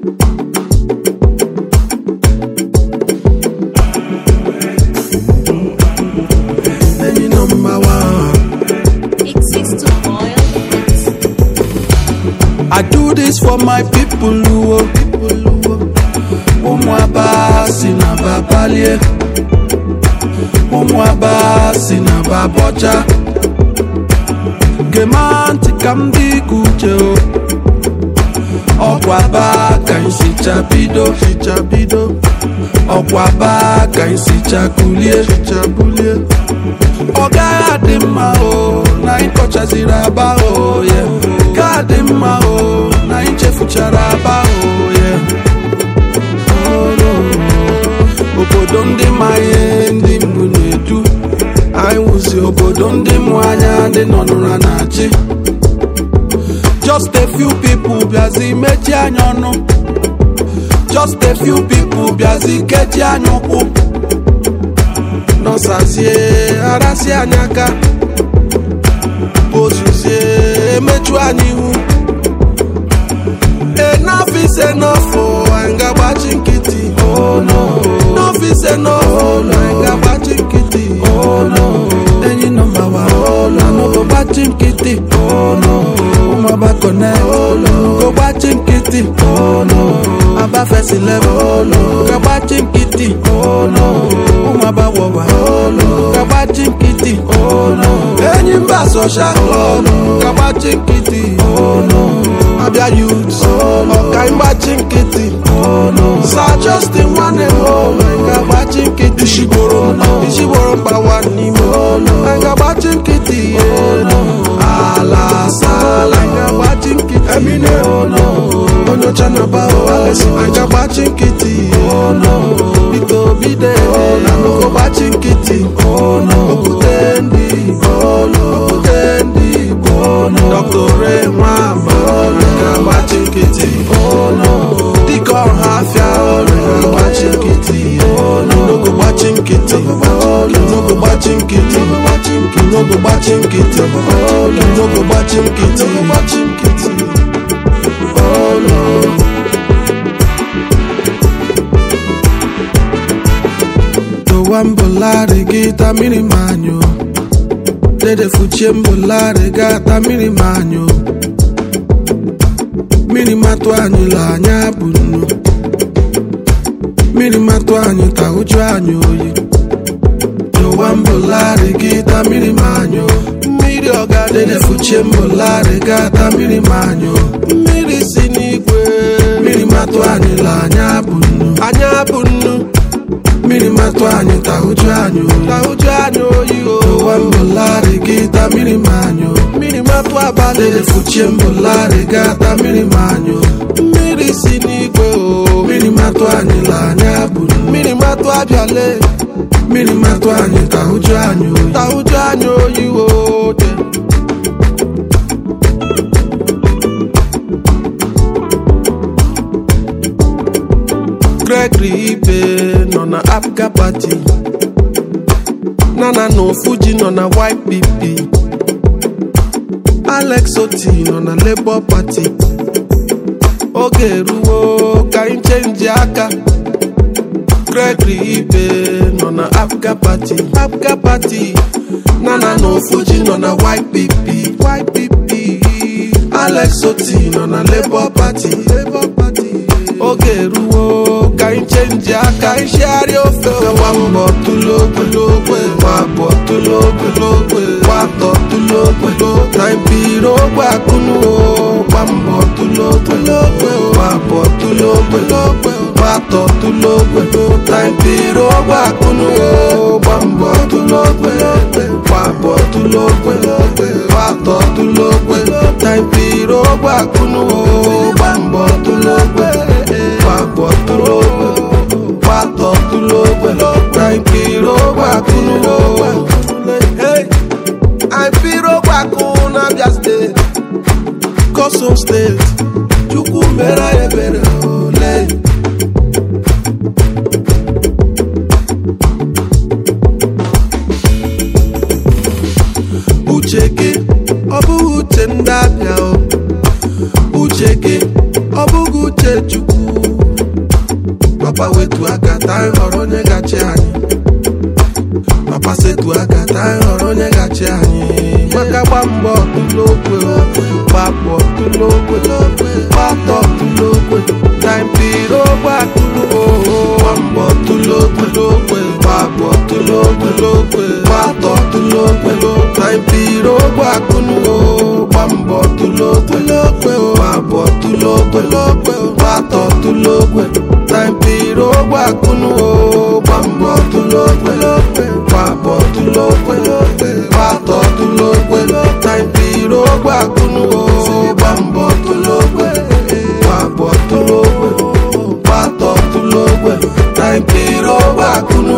Any number one. It seeks to boil it. I do this for my people who Umwabasi na babalie, Umwabasi na babocha. Gemanti kamdi kucheo, Okwaba kainsi chabido, Okwaba kainsi chakulie, Oga adima o, na inkocha ziraba o, yeah. Kadima o, na inchefu charaba o, yeah. Obodo ndị maye ndị mbụ na-edu anyị wụzi obodo ndị mụ anya ndị nọ n'ụra na-achị. Just a few people bịazi mechi anya ọnụ, just a few people bịazi kechi anya ụkwụ, nọsazie arasị anya aka, ozuzie emechu anya ihu. Enough is enough, oh, anyị ga-agbachi nkịtị. Oh no, enough is enough, oh no, anyị ga-agbachi nkịtị. Oh no, enyi number one, oh no, no go gbachi nkịtị. Oh no, ụmụaba connect, oh no, go gbachi nkịtị. Oh no, aba first 11, oh no, ga gbachi nkịtị. Oh no, ụmụaba wawa, oh no, ga gbachi nkịtị. Oh no, enyi mba social club, ga gbachi nkịtị. Oh no, abia youths, ọka ịgbachi nkịtị. Sir Justin nwanne m, anyị ga-agbachi nkịtị. Ishigboro mgbawa n'ime, anyị ga-agbachi nkịtị. Ala sala, anyị ga-agbachi nkịtị. Emine, onyocha na bao alesi, anyị ga-agbachi nkịtị. Bito bide, anụgo gbachi nkịtị. Okwute ndị Dr. Ray Nwamba, anyị ga-agbachi nkịtị. Dịka ọha afịa, anyị ga-agbachi nkịtị. No go gbachi nkịtị, no go gbachi nkịtị, no go gbachi nkịtị, no go gbachi nkịtị. Oh no. Towambolare gita mini manyo, Dede fuchembolare gata mini manyo, Mini matwanyo la nyabunu, Mini matwanyo ta ujanyo yi. Towambolare gita mini manyo, Miri oga dede fuchembolare gata mini manyo, Miri sinigwe, Mini matwanyo la nyabunu, Mini matwanyo ta ujanyo yo. Towambolare gita mini manyo, Mini matwa bale dede fuchembolare gata mini manyo, Miri sinigwe o, Mini matwanyo la nyabunu, Mini matwa biale, Mini matwanyo ta ujanyo yo. Gregory Ibe nọ na Apga Party, Nana no Fuji nọ na YPP, Alex Oti nọ na Labour Party. Oge eruwo ka anyị chenji aka. Gregory Ibe nọ na Apga Party, Nana no Fuji nọ na YPP, Alex Oti nọ na Labour Party. Oge eruwo ka anyị chenji aka, anyị share ofe. Gbambo tulogwe, gbambo tulogwe, gbato tulogwe, na impiro ogwe akụnụ. Gbambo tulogwe, gbambo tulogwe, gbato tulogwe, na impiro ogwe akụnụ. Gbambo tulogwe, gbambo tulogwe, gbato tulogwe, na impiro ogwe akụnụ. Gbambo tulogwe, gbambo tulogwe, gbato tulogwe, na impiro ogwe akụnụ. Hey, impiro ogwe akụnụ Abia State, Kosom State, Chukwu mere ebere ole. Uche gị ọ bụghị Chukwu. Papa wetu aka ta ịghọrọ onye gachi anyị. Papa setu aka ta ịghọrọ onye gachi anyị. Maka gba mbọ ọtụlokwe, gbapụ ọtụlokwe, gbata ọtụlokwe, taịmpiro gbakụlụ. Gba mbọ ọtụlokwe, gbapụ ọtụlokwe, gbata ọtụlokwe, taịmpiro gbakụlụ. Gba mbọ ọtụlokwe, gbapụ ọtụlokwe, gbata ọtụlokwe, taịmpiro gbakụlụ. Gba mbọ ọtụlokwe, gbapụ ọtụlokwe, gbata ọtụlokwe, taịmpiro gbakụlụ. Gba mbọ ọtụlokwe, gbapụ ọtụlokwe, gbata ọtụlokwe, taịmpiro gbakụlụ.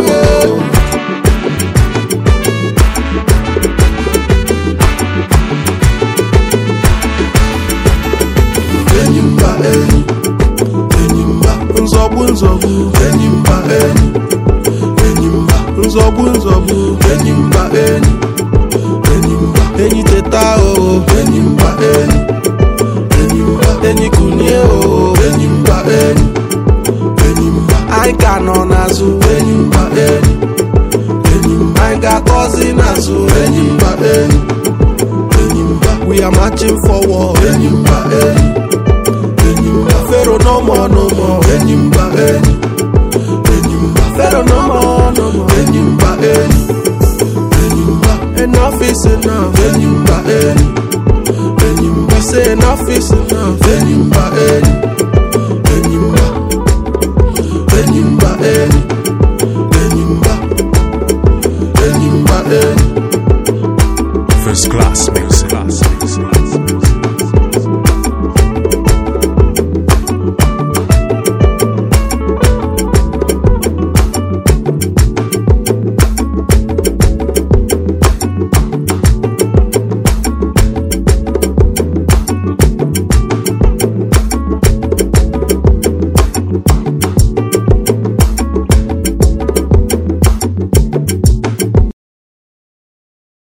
Enyimba enyi, enyimba nzọgbu nzọgbu, enyimba enyi, enyimba nzọgbu nzọgbu, enyimba enyi, enyimba enyi teta o, enyimba enyi, enyimba enyi kunie o, enyimba enyi, enyimba anyị ka nọ n'azụ, enyimba enyi, enyimba anyị ga-akọzi n'azụ, enyimba enyi, enyimba we are marching forward, enyimba enyi. Pharaoh no more, no more. Enyimba eni, enyimba. Pharaoh no more, no more. Enyimba eni, enyimba. Enough is enough. Enyimba eni, enyimba. We say enough is enough.